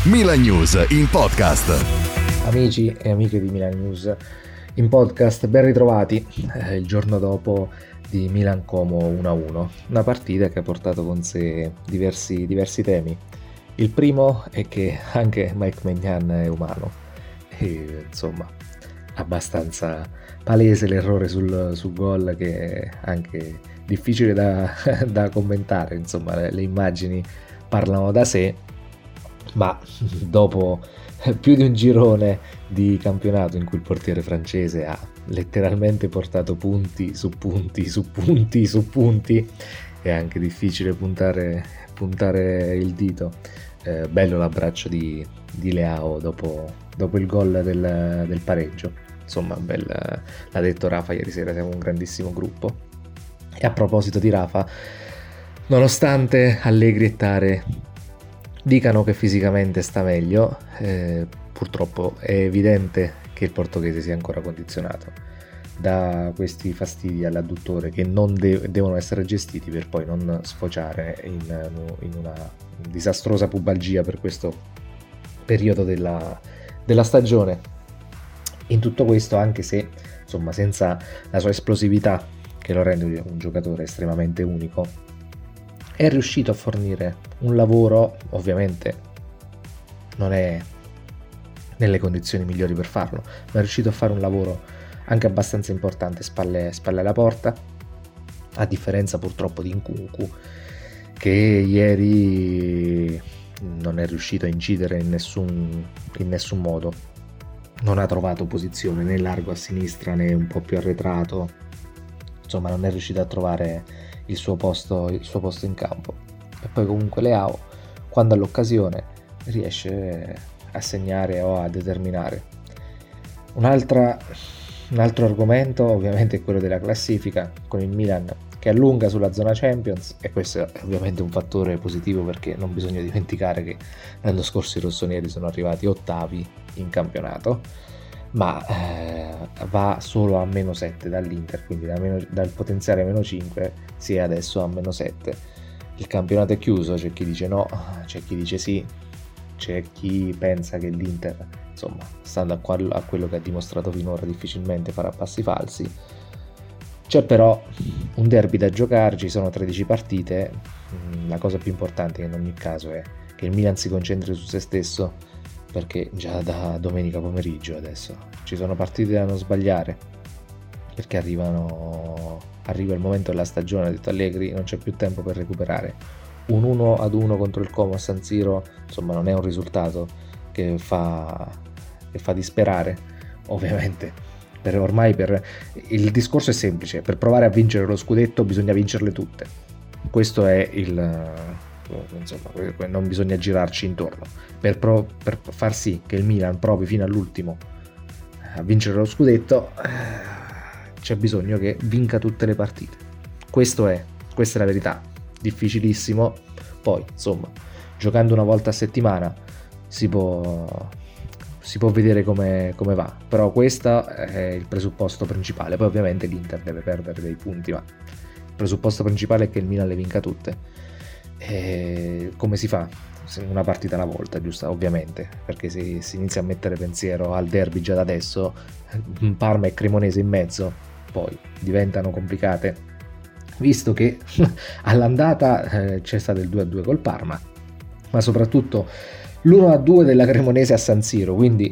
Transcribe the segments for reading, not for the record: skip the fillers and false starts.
Milan News in podcast. Amici e amiche di Milan News in podcast, ben ritrovati il giorno dopo di Milan-Como 1-1, una partita che ha portato con sé diversi temi. Il primo è che anche Mike Maignan è umano e insomma abbastanza palese l'errore sul gol, che è anche difficile da commentare. Insomma, le immagini parlano da sé, ma dopo più di un girone di campionato in cui il portiere francese ha letteralmente portato punti su punti su punti su punti, è anche difficile puntare il dito. Bello l'abbraccio di Leao dopo il gol del pareggio. Insomma, l'ha detto Rafa ieri sera, siamo un grandissimo gruppo. E a proposito di Rafa, nonostante Allegri e Tare dicano che fisicamente sta meglio, purtroppo è evidente che il portoghese sia ancora condizionato da questi fastidi all'adduttore che non devono essere gestiti per poi non sfociare in una disastrosa pubalgia per questo periodo della stagione. In tutto questo, anche se insomma senza la sua esplosività che lo rende un giocatore estremamente unico, è riuscito a fornire un lavoro. Ovviamente non è nelle condizioni migliori per farlo, ma è riuscito a fare un lavoro anche abbastanza importante spalle alla porta, a differenza purtroppo di Nkunku, che ieri non è riuscito a incidere in nessun modo. Non ha trovato posizione né largo a sinistra né un po' più arretrato, insomma non è riuscito a trovare il suo posto in campo. E poi comunque Leao, quando ha l'occasione, riesce a segnare o a determinare. Un altro argomento ovviamente è quello della classifica, con il Milan che allunga sulla zona Champions, e questo è ovviamente un fattore positivo, perché non bisogna dimenticare che l'anno scorso i rossoneri sono arrivati ottavi in campionato, ma va solo a -7 dall'Inter, quindi dal potenziale -5 si è adesso a -7. Il campionato è chiuso, c'è chi dice no, c'è chi dice sì, c'è chi pensa che l'Inter, insomma, stando a quello che ha dimostrato finora, difficilmente farà passi falsi. C'è però un derby da giocare, ci sono 13 partite. La cosa più importante in ogni caso è che il Milan si concentri su se stesso, perché già da domenica pomeriggio adesso ci sono partite da non sbagliare, perché arriva il momento della stagione, ha detto Allegri, non c'è più tempo per recuperare. Un 1-1 contro il Como a San Siro, insomma, non è un risultato che fa disperare, ovviamente. Il discorso è semplice: per provare a vincere lo scudetto bisogna vincerle tutte. Questo è insomma, non bisogna girarci intorno. Per far sì che il Milan provi fino all'ultimo a vincere lo scudetto, c'è bisogno che vinca tutte le partite. Questa è la verità. Difficilissimo. Poi insomma, giocando una volta a settimana si può vedere come va, però questo è il presupposto principale. Poi ovviamente l'Inter deve perdere dei punti, ma il presupposto principale è che il Milan le vinca tutte. E come si fa? Una partita alla volta, giusto? Ovviamente, perché se si inizia a mettere pensiero al derby già da adesso, Parma e Cremonese in mezzo, poi diventano complicate, visto che all'andata c'è stato il 2-2 col Parma, ma soprattutto l'1-2 della Cremonese a San Siro. Quindi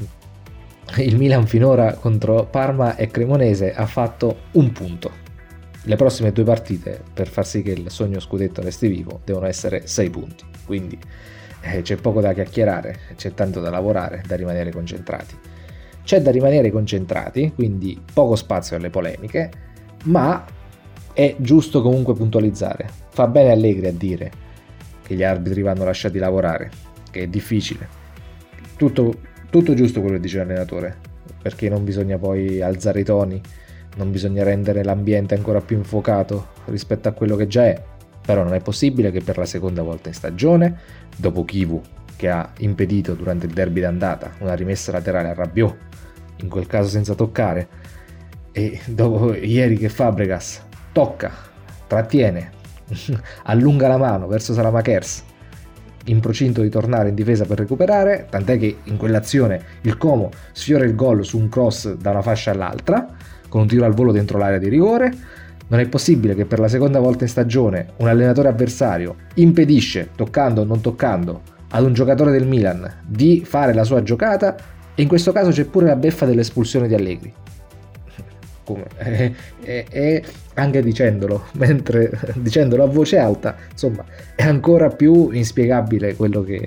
il Milan finora contro Parma e Cremonese ha fatto un punto. Le prossime 2 partite, per far sì che il sogno scudetto resti vivo, devono essere 6 punti. Quindi c'è poco da chiacchierare, c'è tanto da lavorare, da rimanere concentrati. C'è da rimanere concentrati, quindi poco spazio alle polemiche, ma è giusto comunque puntualizzare. Fa bene Allegri a dire che gli arbitri vanno lasciati lavorare, che è difficile. Tutto giusto quello che dice l'allenatore, perché non bisogna poi alzare i toni, non bisogna rendere l'ambiente ancora più infuocato rispetto a quello che già è. Però non è possibile che per la seconda volta in stagione, dopo Chivu che ha impedito durante il derby d'andata una rimessa laterale a Rabiot, in quel caso senza toccare, e dopo ieri che Fabregas tocca, trattiene, allunga la mano verso Salamakers in procinto di tornare in difesa per recuperare, tant'è che in quell'azione il Como sfiora il gol su un cross da una fascia all'altra, con un tiro al volo dentro l'area di rigore. Non è possibile che per la seconda volta in stagione un allenatore avversario impedisce, toccando o non toccando, ad un giocatore del Milan di fare la sua giocata, e in questo caso c'è pure la beffa dell'espulsione di Allegri. Come? E anche dicendolo a voce alta, insomma, è ancora più inspiegabile quello che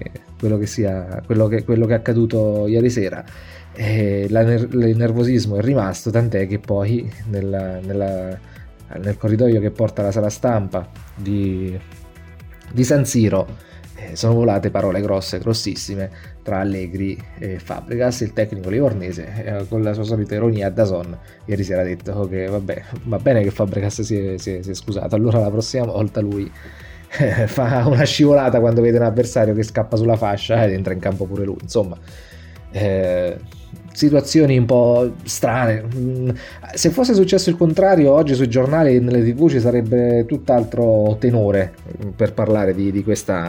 è accaduto ieri sera. Il nervosismo è rimasto, tant'è che poi nel corridoio che porta alla sala stampa di San Siro sono volate parole grossissime tra Allegri e Fabregas. Il tecnico livornese, con la sua solita ironia, a DAZN ieri sera ha detto che vabbè, va bene che Fabregas si è scusato, allora la prossima volta lui fa una scivolata quando vede un avversario che scappa sulla fascia ed entra in campo pure lui. Insomma, situazioni un po' strane. Se fosse successo il contrario, oggi sui giornali e nelle TV ci sarebbe tutt'altro tenore per parlare di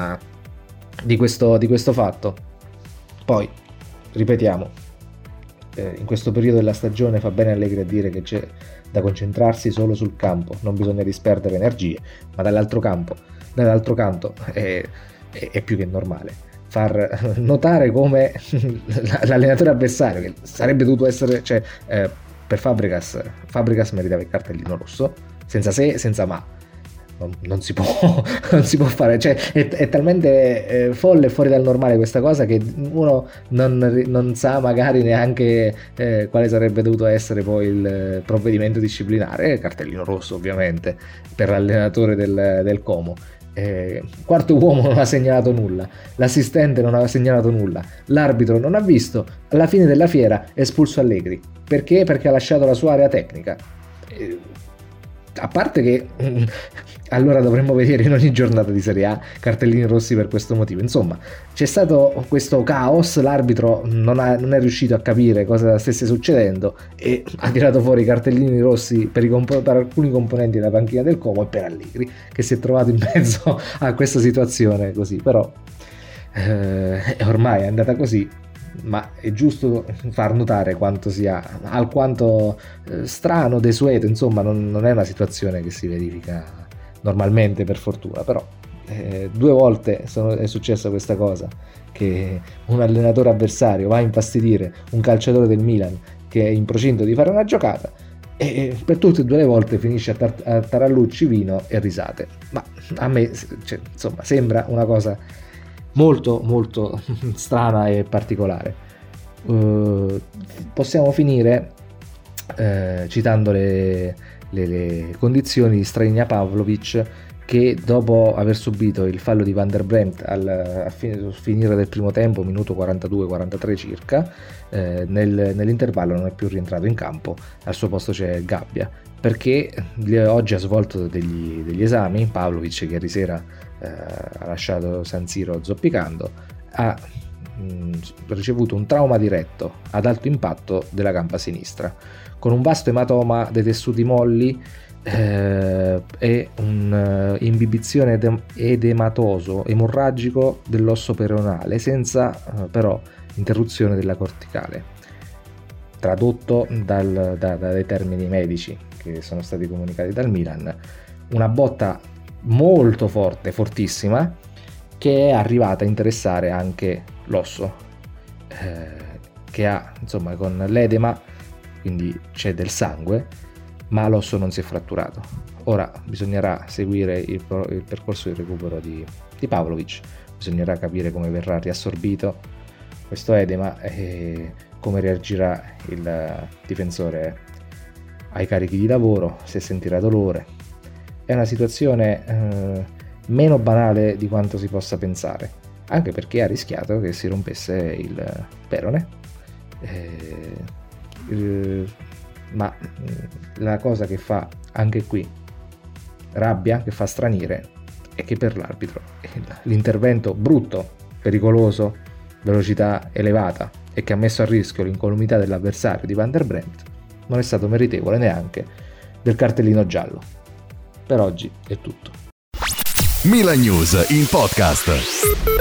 questo fatto. Poi ripetiamo, in questo periodo della stagione fa bene Allegri a dire che c'è da concentrarsi solo sul campo, non bisogna disperdere energie, ma dall'altro canto è più che normale far notare come l'allenatore avversario, che sarebbe dovuto essere, per Fabregas meritava il cartellino rosso, senza se, senza ma. Non si può fare, è talmente folle e fuori dal normale questa cosa che uno non sa magari neanche quale sarebbe dovuto essere poi il provvedimento disciplinare. Cartellino rosso ovviamente per l'allenatore del Como. Quarto uomo non ha segnalato nulla, l'assistente non ha segnalato nulla, l'arbitro non ha visto. Alla fine della fiera è espulso Allegri. Perché? Perché ha lasciato la sua area tecnica. A parte che allora dovremmo vedere in ogni giornata di Serie A cartellini rossi per questo motivo. Insomma, c'è stato questo caos, l'arbitro non è riuscito a capire cosa stesse succedendo e ha tirato fuori i cartellini rossi per alcuni componenti della panchina del Como e per Allegri, che si è trovato in mezzo a questa situazione così. Però ormai è andata così, ma è giusto far notare quanto sia alquanto strano, desueto. Insomma, non è una situazione che si verifica normalmente, per fortuna. Però 2 volte è successa questa cosa, che un allenatore avversario va a infastidire un calciatore del Milan che è in procinto di fare una giocata, e per tutte e 2 le volte finisce a tarallucci, vino e risate. Ma a me insomma sembra una cosa molto molto strana e particolare. Possiamo finire citando le condizioni di Strahina Pavlovic, che dopo aver subito il fallo di Van der Bremt al finire del primo tempo, minuto 42-43 circa, nell'intervallo non è più rientrato in campo. Al suo posto c'è Gabbia, perché oggi ha svolto degli esami. Pavlovic, che ieri sera ha lasciato San Siro zoppicando, ha ricevuto un trauma diretto ad alto impatto della gamba sinistra, con un vasto ematoma dei tessuti molli e un'imbibizione edematoso emorragico dell'osso peronale, senza però interruzione della corticale. Tradotto dai termini medici che sono stati comunicati dal Milan, una botta molto forte, fortissima, che è arrivata a interessare anche l'osso, che ha, insomma, con l'edema, quindi c'è del sangue, ma l'osso non si è fratturato. Ora bisognerà seguire il percorso di recupero di Pavlovic, bisognerà capire come verrà riassorbito questo edema e come reagirà il difensore ai carichi di lavoro, se sentirà dolore. È una situazione meno banale di quanto si possa pensare, anche perché ha rischiato che si rompesse il perone. Ma la cosa che fa anche qui rabbia, che fa stranire, è che per l'arbitro l'intervento brutto, pericoloso, velocità elevata e che ha messo a rischio l'incolumità dell'avversario di Van der Bremt non è stato meritevole neanche del cartellino giallo. Per oggi è tutto. Milan News in podcast.